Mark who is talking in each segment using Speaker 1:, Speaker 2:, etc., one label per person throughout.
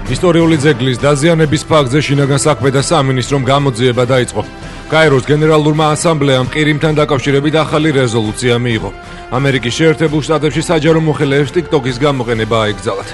Speaker 1: ისტორიული ძეგლის დაზიანების ფაქტზე შინაგან საქმეთა სამინისტრომ გამოძიება დაიწყო. კაიროს გენერალურმა ასამბლეამ ყირიმთან დაკავშირებით ახალი რეზოლუცია მიიღო. ამერიკის შეერთებულ შტატებში საჯარო მოხელეებს TikTok-ის გამოყენება აეკრძალათ.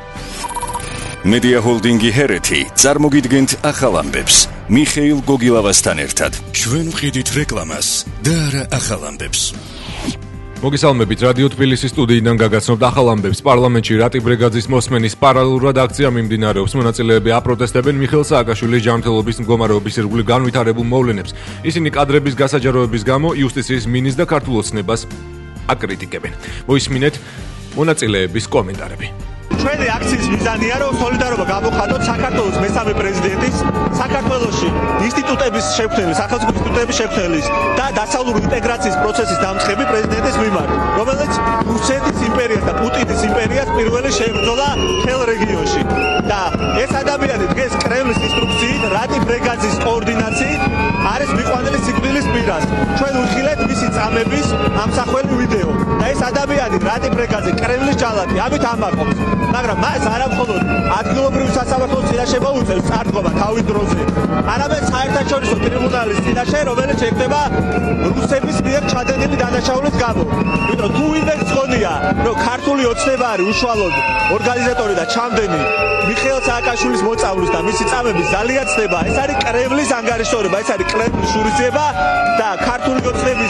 Speaker 2: Media Holding-ი ჰერეთი წარმოგიდგენთ ახალ ამბებს. მიხეილ გოგილავასთან ერთად. ჩვენ ვყიდით რეკლამას და არა ახალ ამბებს.
Speaker 1: მოგესალმებით, რადიო თბილისის სტუდიიდან გაგაცნობთ ახალ ამბებს. პარლამენტში რატი ბრეგაძის მოსმენის პარალელურად აქცია მიმდინარეობს. მონაწილეები აპროტესტებენ მიხეილ სააკაშვილის ჯანმრთელობის მდგომარეობის ირგვლივ განვითარებულ მოვლენებს. ისინი კადრების გასაჯაროების გამო იუსტიციის მინისტრს და ქართულ ოცნებას აკრიტიკებენ. მოისმინეთ მონაწილეების კომენტარები.
Speaker 3: ჩვენი აქციის მიზანია, რომ სოლიდარობა გამოხატოთ საქართველოს მესამე პრეზიდენტის, საქართველოში ინსტიტუტების შექმნელის, სახელმწიფო ინსტიტუტების შექმნელის და დასავლური ინტეგრაციის პროცესის დამწყები პრეზიდენტის მიმართ, რომელიც რუსეთის იმპერიას და პუტინის იმპერიას პირველი შეებრძოლა მთელ რეგიონში. და ეს ადამიანი დღეს კრემლის ინსტრუქციით, რატი ბრეგაძის კოორდინაციით არის მიყვანილი სიკვდილის პირას. ჩვენ ვიხილეთ მისი წამების ამსახველი ვიდეო. და ეს ადამიანი რატი ბრეგაძე კრემლის ჯალათი, ამით ამაყობს. მაგრამ მას არა მხოლოდ ადგილობრივი სასამართლოს წინაშე მოუწევს წარდგომა თავის დროზე, არამედ საერთაშორისო ტრიბუნალის წინაშე, რომელიც შექმნება რუსების მიერ ჩადენილი დანაშაულის გამო. იმიტომ თუ ვინმე გწონია, რომ ქართული ოცნება არის უშუალოდ ორგანიზატორი და ჩამდენი მიხეილ სააკაშვილის მოწამვლის და მისი წამების ზალიაცნება, ეს არის კრემლის ანგარიშორება, ეს არის კრემლის შურისძიება და ქართული ოცნების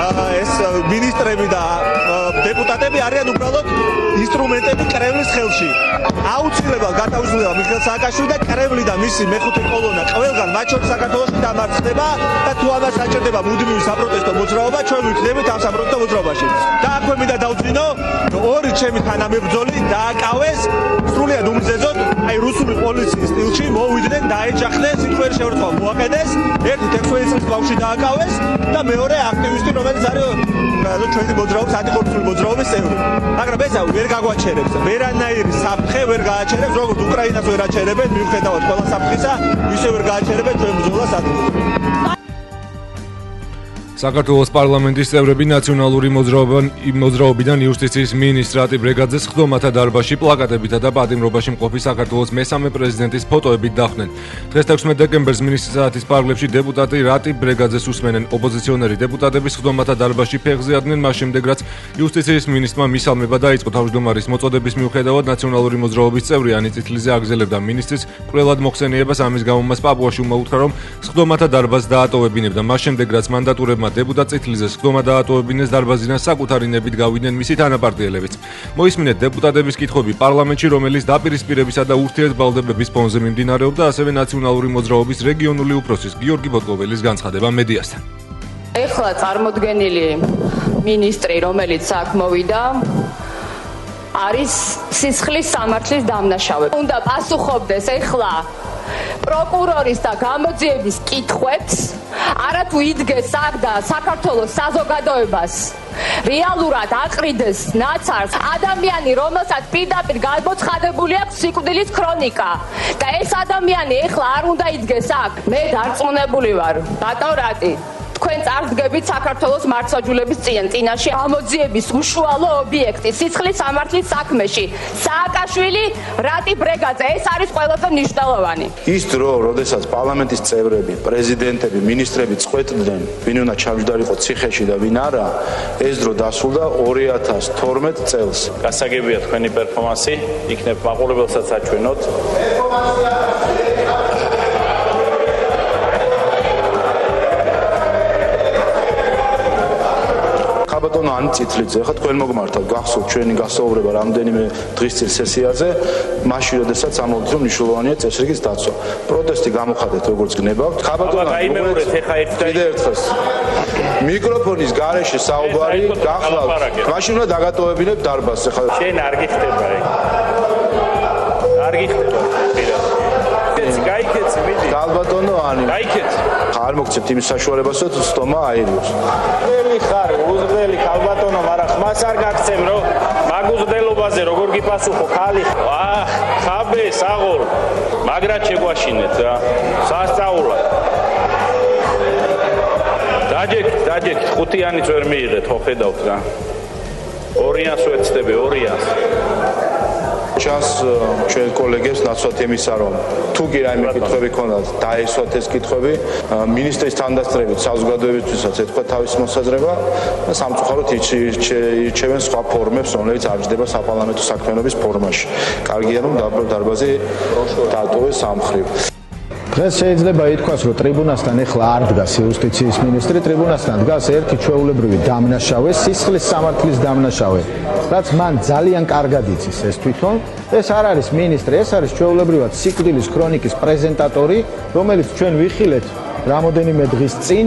Speaker 3: ეს მინისტრები და დეპუტატები არიან უბრალოდ ინსტრუმენტები კრემლის ხელში. აუცილებლად გადაუძლევა მიხეილ სააკაშვილი და კრემლი და მისი მეხუთე კოლონა ყველგან, მათ შორის საქართველოში დამარცხდება და თუ ამას აჭირდება მუდმივი საპროტესტო მოძრაობა, ჩვენ ვიქნებით ამ საპროტესტო მოძრაობაში. და აქვე მინდა დავწინო, რომ ორი ჩემი თანამებრძოლი დააკავეს სრულიად უმზეზოდ, აი რუსული პოლიციის სტილში მოვიდნენ, დაეჯახნენ, სიტყვიერი შეურაცხყოფა მოაყენეს, ერთი 16 წლის ბავშვი დააკავეს და მეორე აქტივისტი, რომელიც არის ჩვენი მოძრაობის ანტიკორუფციული მოძრაობის წევრი. მაგრამ ეს ვერ გაგვაჩერებს, ვერანაირი საფრთხე ვერ გააჩერებს, როგორც უკრაინას ვერ აჩერებენ, მიუხედავად ყველა საფრთხისა, ისე ვერ გააჩერებენ ჩვენ ბრძოლას ადგილობრივ.
Speaker 1: საქართველოს პარლამენტის წევრები ნაციონალური მოძრაობიდან იუსტიციის მინისტრ რატი ბრეგაძეს ხდომათა დარბაზში პლაკატებითა და პატიმრობაში მყოფი საქართველოს მესამე პრეზიდენტის ფოტოებით დახვნენ. დღეს 16 დეკემბერს მინისტრის საათის პარლებში დეპუტატი რატი ბრეგაძეს უსმენენ. ოპოზიციონერი დეპუტატების ხდომათა დარბაზში ფეხზე ადნენ მას შემდეგ, რაც იუსტიციის მინისტრმა მისალმება დაიწყო. თავმჯდომარის მოწოდების მიუხედავად ნაციონალური მოძრაობის წევრი ანი წითლიძე აგზელებდა მინისტრის კვლელად მოხსენიებას. ამის გამო მას პაპუაში უმოუთხრა, რომ ხდომათა დარბაზს დაატოვებინებდა. მას შემდეგ, რაც მანდატურებმა დეპუტატ წითლიძეს ხდომა დაატოვებინეს, დარბაზიდან საკუთარი ნებით გავიდნენ მისი თანაპარტიელებიც. მოისმინეთ დეპუტატების კითხვები პარლამენტში, რომელიც დაპირისპირებისა და ურთიერთბრალდებების ფონზე მიმდინარეობდა, ასევე ნაციონალური მოძრაობის რეგიონული უფროსის გიორგი ბოტკოველის განცხადება მედიასთან.
Speaker 4: ეხლა წარმოდგენილი მინისტრი, რომელიც აქ მოვიდა, არის სისხლის სამართლის დამნაშავე. უნდა პასუხობდეს ეხლა პროკურორის და გამოძიების კითხვებს, არათუ იდგეს აქ და საქართველოს საზოგადოებას რეალურად აყრიდეს ნაცარს ადამიანი, რომელსაც პირდაპირ გამოცხადებული აქვს სიკვდილის ქრონიკა და ეს ადამიანი ეხლა არ უნდა იდგეს აქ. მე დარწმუნებული ვარ, ბატონ რატი, თქვენ წარდგებით საქართველოს მართლმსაჯულების წინაშე გამოძიების უშუალო ობიექტი სისხლის სამართლის საქმეში. სააკაშვილი, რატი ბრეგაძე, ეს არის ყველაზე მნიშვნელოვანი.
Speaker 5: ის დრო, როდესაც პარლამენტის წევრები, პრეზიდენტები, მინისტრები წყვეტდნენ, ვინ უნდა ჩამჯდარიყო ციხეში და ვინ არა, ეს დრო დასრულდა 2012 წელს.
Speaker 6: გასაგებია თქვენი პერფორმანსი, იქნებ მაყურებელსაც აჩვენოთ.
Speaker 5: ბატონო ანი წითლიძე, ხა თქვენ მოგმართავთ გახსოვთ ჩვენი გასაუბრება რამდენიმე დღის წინ სესიაზე, მაშინ როდესაც ამოვიდეთ, რომ მნიშვნელოვანია წესრიგის დაცვა. პროტესტი გამოხატეთ როგორც გნებავთ. ხა ბატონო
Speaker 6: გაიმეორეთ ეხა
Speaker 5: ერთხელ. მიკროფონის გარეშე საუბარი გახლავთ. მაშინ უნდა დაგატოვებინებ დარბაზს ხა.
Speaker 6: შენ არ გიხდება ეგ. არ გიხდება. გაიქეცი მიდი.
Speaker 5: გალბატონო ანი.
Speaker 6: გაიქეცი.
Speaker 5: არ მოგცემთ იმის საშუალებას, რომ სტომა აერიოს.
Speaker 6: ველი ხარ, უზრდელი ქალბატონო, მაგრამ ხმას არ გაგცემ, რომ მაგუზრდელობაზე როგორ გიპასუხო ხალი. ხაბე, საღოლ. მაგრად შეგვაშინეთ რა. სასწაულად. დაჯექით, ხუთიანიც ვერ მიიღეთ, ხო ხედავთ რა. 200 ვეცდები, 200.
Speaker 5: ჩანს ჩვენ კოლეგებს ნაცვლად იმისა, რომ თუ კი რაიმე კითხვები ქონდათ, დაესვათ ეს კითხვები, მინისტრის თანდასწრებით საზოგადოებისთვისაც ეთქვა თავის მოსაზრება და სამწუხაროდ ირჩევენ სხვა ფორმებს, რომელიც არ ჯდება საპარლამენტო საქმიანობის ფორმაში. კარგია, რომ დარბაზი დატოვეს ამ მხრივ.
Speaker 7: დღეს შეიძლება ითქვას, რომ ტრიბუნასთან ეხლა არ დგას იუსტიციის მინისტრი, ტრიბუნასთან დგას ერთი ჩვეულებრივი დამნაშავე, სისხლის სამართლის დამნაშავე, რაც მან ძალიან კარგად იცის ეს თვითონ. ეს არ არის მინისტრი, ეს არის ჩვეულებრივად სიკვდილის ქრონიკის პრეზენტატორი, რომელიც ჩვენ ვიხილეთ რამოდენიმე დღის წინ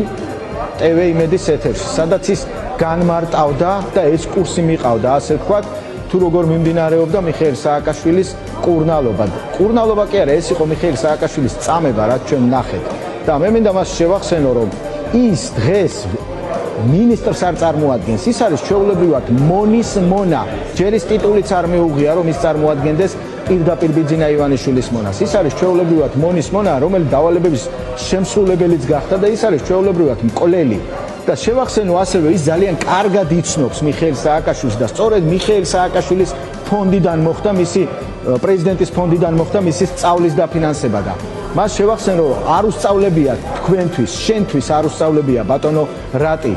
Speaker 7: TV იმედის ეთერში, სადაც ის განმარტავდა და ეს კურსი მიყავდა, ასე ვთქვათ, თუ როგორ მიმდინარეობდა მიხეილ სააკაშვილის კურნალობა. კურნალობა კი არა, ეს იყო მიხეილ სააკაშვილის წამება, რაც ჩვენ ნახეთ. და მე მინდა მას შევახსენო, რომ ის დღეს მინისტრს არ წარმოადგენს, ის არის ჩვეულებრივად მონის მონა. ჯერ ის ტიტულიც არ მეუღია, რომ ის წარმოადგენდეს პირდაპირ ბიძინა ივანიშვილის მონას. ის არის ჩვეულებრივად მონის მონა, რომელიც დავალებების შემსრულებელიც გახდა და ის არის ჩვეულებრივად მკვლელი. და შევახსენო ასევე, ის ძალიან კარგად იცნობს მიხეილ სააკაშვილს და სწორედ მიხეილ სააკაშვილის ფონდიდან მოხდა მისი პრეზიდენტის ფონდიდან მოხდა მისი სწავლის დაფინანსება და მას შევახსენო, არ უსწავლებია თქვენთვის, შენთვის არ უსწავლებია ბატონო რატი.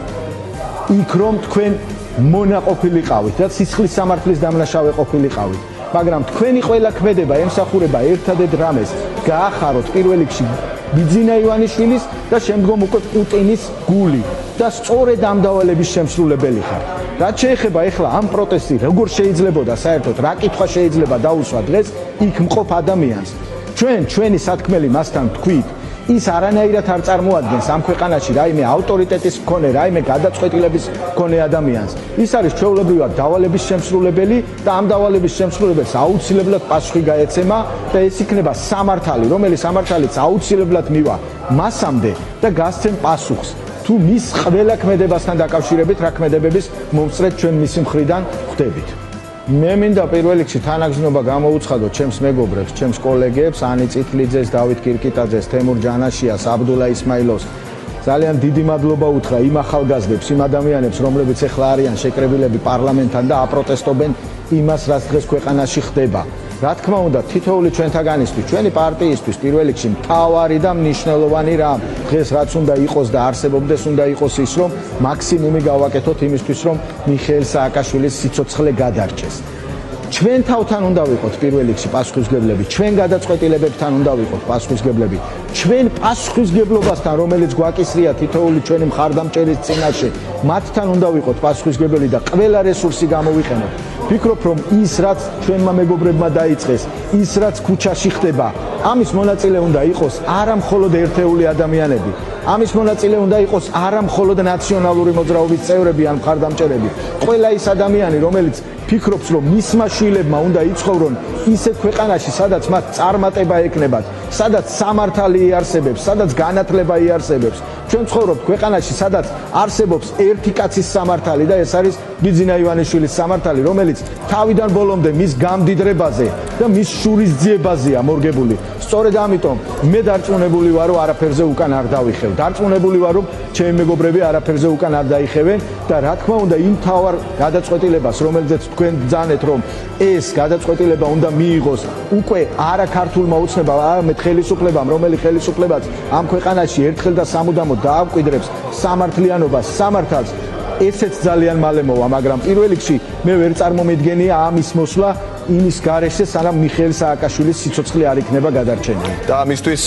Speaker 7: იქ რომ თქვენ მონა ყოფილიყავით და სისხლის სამართლის დამნაშავე ყოფილიყავით, მაგრამ თქვენი ყველა ქმედება ემსახურება ერთადერთ რამეს, გაახაროთ პირველ რიგში ბიძინა ივანიშვილის და შემდგომ უკვე პუტინის გული და სწორედ ამ დავალების შემსრულებელი ხარ. რაც შეეხება ახლა ამ პროტესტი როგორ შეიძლებოდა საერთოდ, რა კითხვა შეიძლება დაუსვა დღეს იქ მყოფ ადამიანს. ჩვენი სათქმელი მასთან თქვით, ის არანაირად არ წარმოადგენს ამ ქვეყანაში რაიმე ავტორიტეტის მქონე, რაიმე გადაწყვეტილების მქონე ადამიანს. ის არის ჩვეულებრივად დავალების შემსრულებელი და ამ დავალების შემსრულებელს აუცილებლად პასუხი გაეცემა და ეს იქნება სამართალი, რომელიც სამართალიც აუცილებლად მივა მასამდე და გასცემ პასუხს. თუ მის ყველა ქმედებასთან დაკავშირებით რა ქმედებების მომწრეთ ჩვენ მისი მხრიდან ხვდებით. მე მინდა პირველ რიგში თანაგზნობა გამოუცხადო ჩემს მეგობრებს, ჩემს კოლეგებს, ანი წითლიძეს, დავით კირკიტაძეს, თემურ ჯანაშიას, აბდულა ისმაილოვს. ძალიან დიდი მადლობა უთხრა იმ ახალგაზრდებს, იმ ადამიანებს, რომლებიც ახლა არიან შეკრებილები პარლამენტთან და აპროტესტობენ იმას, რაც დღეს ქვეყანაში ხდება. რა თქმა უნდა, თითოეული ჩვენთაგანისთვის, ჩვენი პარტიისთვის პირველ რიგში მთავარი და მნიშვნელოვანი რამ დღეს რაც უნდა იყოს და არსებობდეს, უნდა იყოს ის, რომ მაქსიმუმი გავაკეთოთ იმისთვის, რომ მიხეილ სააკაშვილის სიცოცხლე გადარჩეს. ჩვენ თავთან უნდა ვიყოთ პირველ რიგში პასუხისმგებლები, ჩვენ გადაწყვეტილებებთან უნდა ვიყოთ პასუხისმგებლები, ჩვენ პასუხისმგებლობასთან, რომელიც გვაკისრია თითოეული ჩვენი მხარდამჭერის წინაშე, მათთან უნდა ვიყოთ პასუხისმგებლები და ყველა რესურსი გამოვიყენოთ. ვფიქრობ, რომ ის რაც ჩვენმა მეგობრებმა დაიწყეს, ის რაც ქუჩაში ხდება, ამის მონაწილე უნდა იყოს არა მხოლოდ ერთეული ადამიანები, ამის მონაწილე უნდა იყოს არა მხოლოდ ნაციონალური მოძრაობის წევრები ან მხარდამჭერები, ყველა ის ადამიანი, რომელიც ფიქრობს, რომ მისმა შვილებმა უნდა იცხოვრონ ისეთ ქვეყანაში, სადაც მათ წარმატება ეკნებათ, სადაც სამართალი იარსებებს, სადაც განათლება იარსებებს. ჩვენ ცხოვრობთ ქვეყანაში, სადაც არსებობს ერთი კაცის სამართალი და ეს არის ბიძინა ივანიშვილის სამართალი, რომელიც თავიდან ბოლომდე მის გამდიდრებაზე და მის შურისძიებაზეა მორგებული. სწორედ ამიტომ მე დარწმუნებული ვარ, რომ არაფერზე უკან არ დავიხევ. დარწმუნებული ვარ, რომ ჩემი მეგობრები არაფერზე უკან არ დაიხევენ და რა თქმა უნდა იმ თავარ გადაწყვეტილებას, რომელზეც თქვენ ბრძანეთ, რომ ეს გადაწყვეტილება უნდა მიიღოს უკვე არა ქართულმა უცნებამ, არამედ ხელისუფლებამ, რომელიც ხელისუფლებაც ამ ქვეყანაში ერთხელ და სამუდამოდ დააკვირდებს სამართლიანობას, სამართალს, ესეც ძალიან მალე მოვა, მაგრამ პირველ რიგში მე ვერ წარმომიდგენია ამის მოსვლა იმის გარეშე, სანამ მიხეილ სააკაშვილის სიცოცხლე არ იქნება გადარჩენილი.
Speaker 8: და ამისთვის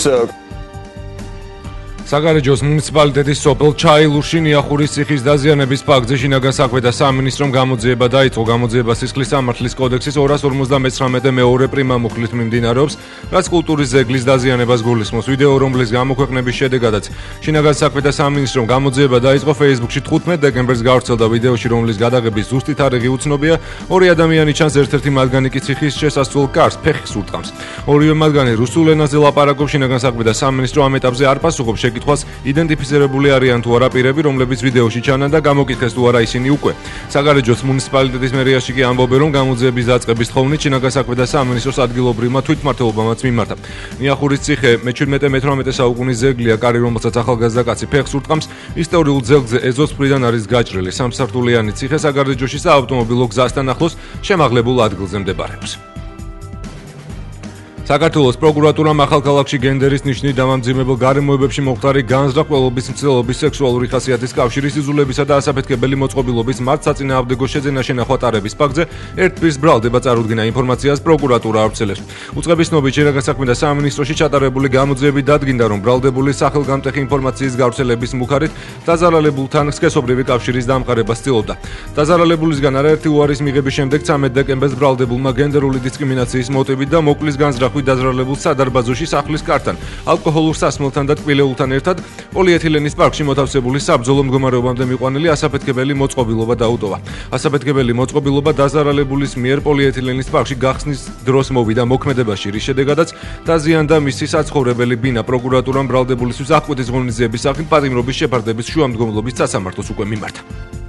Speaker 1: საგარეჯოს მუნიციპალიტეტის სოფელ ჩაილურში ნიახურის ციხის დაზიანების ფაქტზე შინაგან საქმეთა სამინისტრომ გამოძიება დაიწყო. გამოძიება სისხლის სამართლის კოდექსის 259 მეორე პრიმა მუხლით მიმდინარეობს, რაც კულტურის ძეგლის დაზიანებას გულისხმობს. ვიდეო, რომლის გამოქვეყნების შედეგადაც შინაგან საქმეთა სამინისტრომ გამოძიება დაიწყო, Facebook-ში 15 დეკემბერს გავრცელდა ვიდეოში, რომლის გადაღების ზუსტი თარიღი უცნობია. ორი ადამიანი ჩანს, ერთ-ერთი მათგანი კი ციხის შესასვლელ კარს ფეხის ურტყამს. ორივე მათგანი რუსულ ენაზე ლაპარაკობს. შინაგან საქმეთა სამინისტრო ამ ეტაპზე არ პასუხობს კითხვას იდენტიფიცირებული არიან თუ არა პირები, რომლებიც ვიდეოში ჩანან და გამოკითხეს თუ არა ისინი უკვე. საგარეჯოს მუნიციპალიტეტის მერიაში კი ამბობენ, რომ გამოძიების დაწყების თხოვნით შინაგან საქმეთა სამინისტროს ადგილობრივმა თვითმმართველობამაც მიმართა. ნიახურის ციხე მე-17-18 საუკუნის ძეგლია, კარი, რომელსაც ახალგაზრდა კაცი ფეხს ურტყამს, ისტორიულ ძეგლზე ეზოს მხრიდან არის გაჭრილი. სამსართულიანი ციხე საგარეჯოში საავტომობილო გზასთან ახლოს შემაღლებულ ადგილზე მდებარეობს. საქართველოს პროკურატურამ ახალქალაქში გენდერის ნიშნით დამამძიმებელ გარემოებებში მომხდარი განზრახველობის მცდელობის სექსუალური ხასიათის კავშირის იზოლებისა და ასაფეთქებელი მოწყობილობის მართლსაწინააღმდეგო შეძენა შენახვა ტარების ფაქტზე ერთპირს ბრალდება წარუდგინა ინფორმაციას პროკურატურა ავრცელებს. უწყების ცნობით შერაგა საქმეთა სამინისტროში ჩატარებული გამოძიებით დადგინდა, რომ ბრალდებული სახელგამტეხი ინფორმაციის გავრცელების მუხარით დაზარალებულთან სქესობრივი კავშირის დამყარებას ცდილობდა. დაზარალებულისგან არაერთი უარის მიღების შემდეგ 13 დეკემბერს ბრალდებულმა გენდერული დისკრიმინაციის მოტივით და მოკვლის განზრახვით დაზარალებულ სადარბაზოში სახლის კართან, ალკოჰოლურ სასმელთან და ტკბილეულთან ერთად პოლიეთილენის პარკში მოთავსებული საბრძოლო მდგომარეობამდე მიყვანილი ასაფეთქებელი მოწყობილობა დაუტოვა. ასაფეთქებელი მოწყობილობა დაზარალებულის მიერ პოლიეთილენის პარკში გახსნის დროს მოვიდა მოქმედებაში, რის შედეგადაც დაზიანდა მისი საცხოვრებელი ბინა. პროკურატურამ ბრალდებულისთვის აღკვეთის ღონისძიების სახით პატიმრობის შეფარდების შუამდგომლობის სასამართლოს უკვე მიმართა.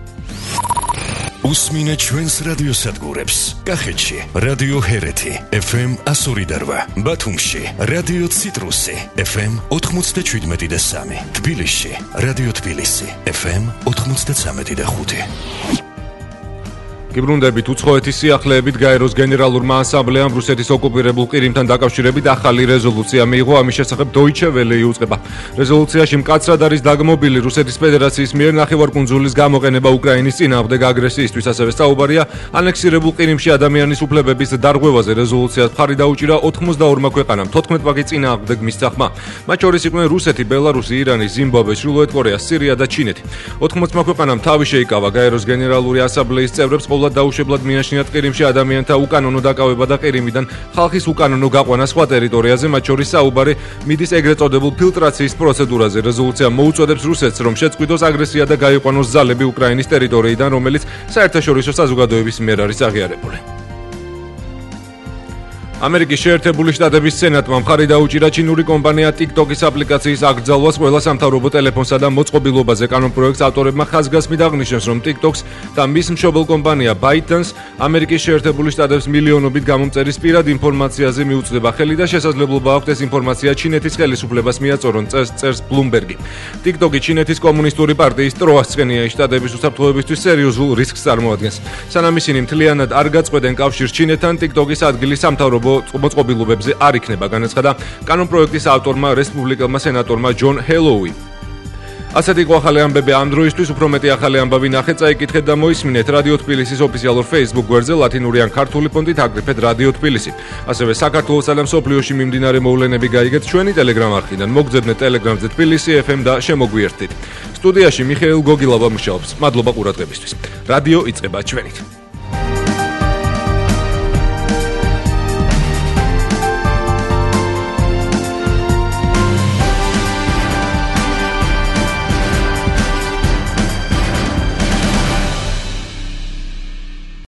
Speaker 2: უსმინე ჩვენს რადიოსადგურებს. კახეთში რადიო ჰერეთი FM 102.8, ბათუმში რადიო ციტრუსი FM 97.3, თბილისში რადიო თბილისი FM 93.5.
Speaker 1: გიბრუნდებით უცხოეთის სიახლეებით გაეროს გენერალურმა ასამბლეამ რუსეთის ოკუპირებულ ყირიმთან დაკავშირებით ახალი რეზოლუცია მიიღო. ამის შესახებ Deutsche Welle იუწყება. რეზოლუციაში მკაცრად არის დაგმობილი რუსეთის ფედერაციის მიერ ნახევარკუნძულის გამოყენება უკრაინის წინააღმდეგ აგრესიისთვის. ასევე საუბარია ანექსირებულ ყირიმში ადამიანის უფლებების დარღვევაზე. რეზოლუციას მხარი დაუჭირა 82 ქვეყანამ, 14 ვაგე წინააღმდეგ მისცა ხმა. მათ შორის იყვნენ რუსეთი, ბელარუსი, ირანი, ზიმბაბვე, ჩრდილოეთ კორეა, სირია და ჩინეთი. 80 ქვეყანამ თავი შეიკავა გაეროს გენერალური ასამბლეის წევრებს დაუშვებლად მიაჩნიათ ყირიმში ადამიანთა უკანონო დაკავება და ყირიმიდან ხალხის უკანონო გაყვანა სხვა ტერიტორიაზე, მათ შორის საუბარი მიდის ეგრეთ წოდებულ ფილტრაციის პროცედურაზე. რეზოლუცია მოუწოდებს რუსეთს, რომ შეწყვიტოს აგრესია და გაიყვანოს ძალები უკრაინის ტერიტორიიდან, რომელიც საერთაშორისო საზოგადოების მიერ არის აღიარებული. ამერიკის შეერთებული შტატების სენატმა მხარი დაუჭირა ჩინური კომპანია TikTok-ის აპლიკაციის აკრძალვას ყველა სამთავრობო ტელეფონსა და მოწყობილობაზე. კანონპროექტს ავტორებმა ხაზგასმით აღნიშნეს, რომ TikTok-ს და მის მშობელ კომპანია ByteDance ამერიკის შეერთებული შტატების მილიონობით გამომწერის პირად ინფორმაციაზე მიუწვდება ხელი და შესაძლებლობა აქვს ეს ინფორმაცია ჩინეთის ხელისუფლებას მიაწორონ, წერს Bloomberg. TikTok-ი ჩინეთის კომუნისტური პარტიის ტროას წყენია შტატების უსაფრთხოებისთვის სერიოზულ რისკს წარმოადგენს. სანამ ისინი მთლიანად არ გაწყვეტენ კავშირს ჩინეთთან, TikTok-ის ადგილი სამთავრობო მოწყობილობებზე არ იქნება, განაცხადა კანონპროექტის ავტორმა რესპუბლიკელმა სენატორმა ჯონ ჰელოუი. ასეთი იყო ახალი ამბები ამ დროისთვის. უფრო მეტი ახალი ამბავი ნახეთ, წაიკითხეთ და მოისმინეთ რადიო თბილისის ოფიციალურ Facebook გვერდზე ლათინური ან ქართული ფონტით აკრიფეთ რადიო თბილისი. ასევე საქართველოსა და მსოფლიოში მიმდინარე მოვლენები გაიგეთ ჩვენი Telegram არხიდან. მოგძებნეთ Telegram-ზე თბილისი FM და შემოგვიერთდით. სტუდიაში მიხეილ გოგილავა მუშაობს. მადლობა ყურადღებისთვის. რადიო იწყება ჩვენით.